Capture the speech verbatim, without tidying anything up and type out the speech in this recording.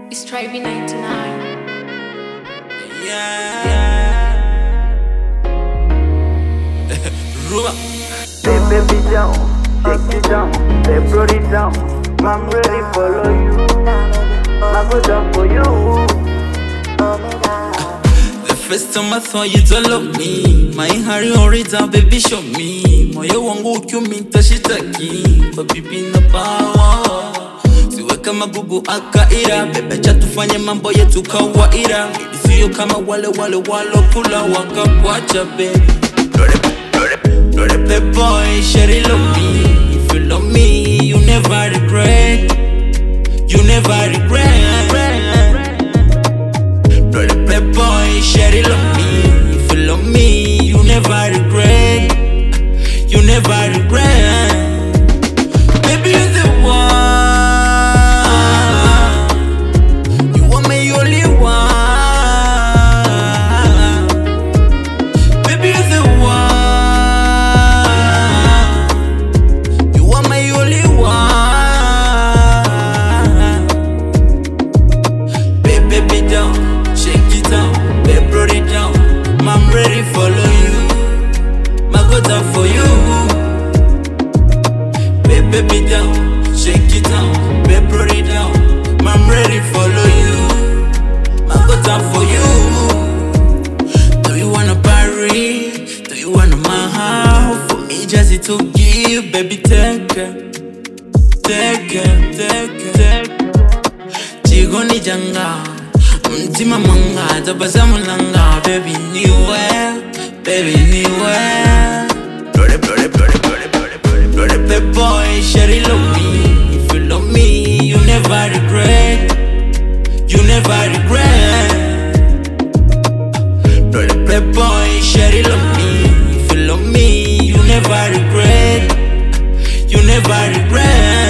It's Tribe ninety-nine. Yeah, yeah. Ruma. Say baby down, take it down, say brought it down. I'm ready follow you, I go down for you. The first time I saw you don't love me, my hurry hurry down baby show me. Moyo wangu ukiumita shitaki, kwa bibi na power. Siwe kama gugu akaira, bebe cha tufanye mambo yetu kawaida. Sio kama wale wale walo kula wakakwacha baby. Not a bad boy, shawty love me. If you love me, you never regret. You never regret. Not a bad boy, shawty love me. If you love me, you never regret. You never regret. Baby, you're the one. You want me only one. Baby, you're the one. I'm ready follow you, my go down for you. Baby, baby down, shake it down, baby, brought it down. I'm ready follow you, my go down for you. Do you wanna party? Do you wanna my house? For me just to give, baby, take it, take it, take it, take it. Chigoni janga. Mtima manga, tabasamu langa. Baby, niwe, baby, niwe. Bloody, bloody, bloody, bloody, bloody, bloody, bloody, bad boy, shawty love me. If you love me, you never regret. You never regret. Bloody, bad boy, shawty love me. If you love me, you never regret. You never regret.